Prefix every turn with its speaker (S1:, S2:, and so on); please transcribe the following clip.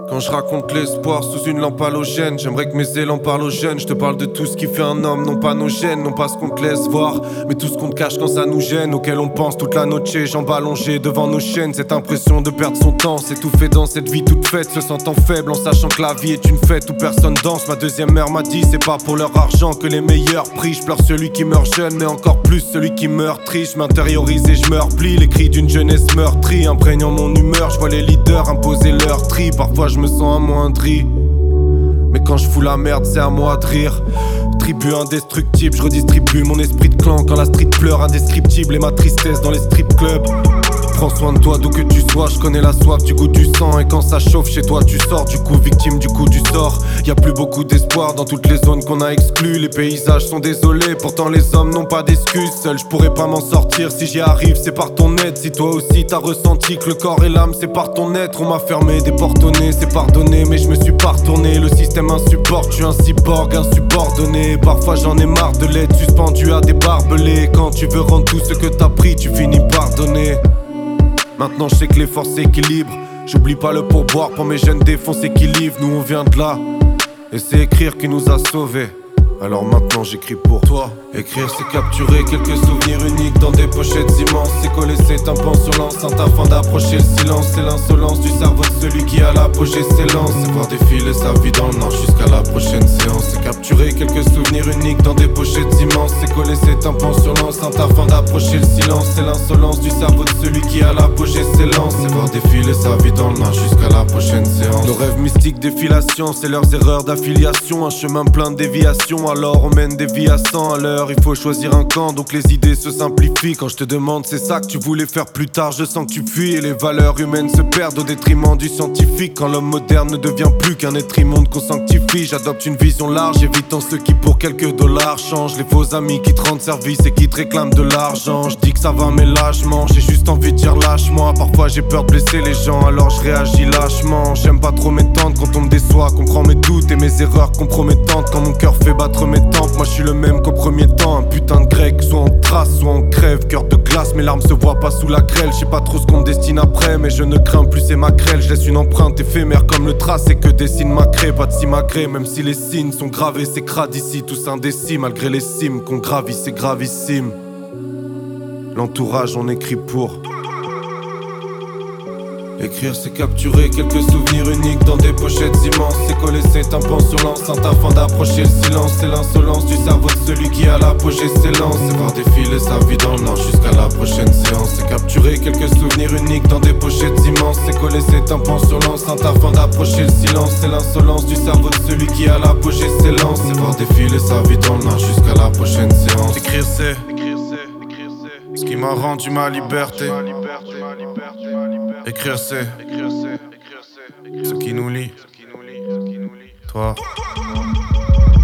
S1: Quand je raconte l'espoir sous une lampe halogène, j'aimerais que mes élans parlent aux jeunes. Je te parle de tout ce qui fait un homme, non pas nos gènes, non pas ce qu'on te laisse voir, mais tout ce qu'on te cache quand ça nous gêne, auquel on pense toute la noche, jambes allongées devant nos chaînes. Cette impression de perdre son temps, s'étouffer dans cette vie toute faite, se sentant faible en sachant que la vie est une fête où personne danse. Ma deuxième mère m'a dit c'est pas pour leur argent que les meilleurs prient. Je pleure celui qui meurt jeune, mais encore plus celui qui meurt triste. Je m'intériorise et je me replie, les cris d'une jeunesse meurtrie imprégnant mon humeur. Je vois les leaders imposer leur tri, parfois je me sens amoindri. Mais quand je fous la merde, c'est à moi de rire. Tribu indestructible, je redistribue mon esprit de clan quand la street pleure indescriptible et ma tristesse dans les strip clubs. Prends soin de toi d'où que tu sois, je connais la soif du goût du sang. Et quand ça chauffe chez toi tu sors du coup victime du coup du sort. Y'a plus beaucoup d'espoir dans toutes les zones qu'on a exclues. Les paysages sont désolés, pourtant les hommes n'ont pas d'excuses. Seul je pourrais pas m'en sortir, si j'y arrive c'est par ton aide. Si toi aussi t'as ressenti que le corps et l'âme c'est par ton être. On m'a fermé des portes au nez, c'est pardonné mais je me suis pas retourné. Le système insupporte, je suis un cyborg insubordonné. Parfois j'en ai marre de l'être suspendu à des barbelés. Quand tu veux rendre tout ce que t'as pris, tu finis par donner. Maintenant je sais que les forces s'équilibrent. J'oublie pas le pourboire pour mes jeunes défoncés qui livrent. Nous on vient de là, et c'est écrire qui nous a sauvés. Alors maintenant j'écris pour toi. Écrire c'est capturer quelques souvenirs uniques dans des pochettes immenses. C'est coller ses tympans sur l'enceinte afin d'approcher le silence. C'est l'insolence du cerveau de celui qui à l'apogée s'élance. C'est voir défiler sa vie dans le nord jusqu'à la prochaine séance. C'est capturer quelques souvenirs uniques dans des pochettes immenses. C'est coller ses tympans sur l'enceinte afin d'approcher le silence. C'est l'insolence du cerveau de celui qui à l'apogée s'élance. C'est voir défiler sa vie dans le nord jusqu'à la prochaine séance. Nos rêves mystiques défilation, c'est leurs erreurs d'affiliation. Un chemin plein de déviations. Alors on mène des vies à 100 à l'heure. Il faut choisir un camp, donc les idées se simplifient. Quand je te demande c'est ça que tu voulais faire plus tard, je sens que tu fuis. Et les valeurs humaines se perdent au détriment du scientifique. Quand l'homme moderne ne devient plus qu'un être immonde qu'on sanctifie. J'adopte une vision large, évitant ceux qui pour quelques dollars changent. Les faux amis qui te rendent service et qui te réclament de l'argent. Je dis que ça va mais lâchement, j'ai juste envie de dire lâche-moi. Parfois j'ai peur de blesser les gens, alors je réagis lâchement. J'aime pas trop m'étendre quand on me déçoit, comprends mes doutes et mes erreurs compromettantes. Quand mon cœur fait battre mes tempes, moi je suis le même qu'au premier temps. Un putain de grec, soit on trace, soit on crève. Cœur de glace, mes larmes se voient pas sous la grêle. Je sais pas trop ce qu'on me destine après, mais je ne crains plus ces maquerelles. Je laisse une empreinte éphémère comme le trace et que dessine ma craie. Pas de simagrée, même si les signes sont gravés. C'est crade ici, tous indécis, malgré les cimes qu'on gravit, c'est gravissime. L'entourage, on écrit pour. Écrire c'est capturer quelques souvenirs uniques dans des pochettes immenses. C'est coller ses tympans sur l'enceinte afin d'approcher le silence. C'est l'insolence du cerveau de celui qui à l'apogée s'élance. C'est voir défiler sa vie dans le nord jusqu'à la prochaine séance. C'est capturer quelques souvenirs uniques dans des pochettes immenses. C'est coller ses tympans sur l'enceinte afin d'approcher le silence. C'est l'insolence du cerveau de celui qui à l'apogée s'élance. C'est voir défiler sa vie dans le nord jusqu'à la prochaine séance. Écrire c'est ce qui m'a rendu ma liberté. Écrire c'est ce qui nous lie. Toi.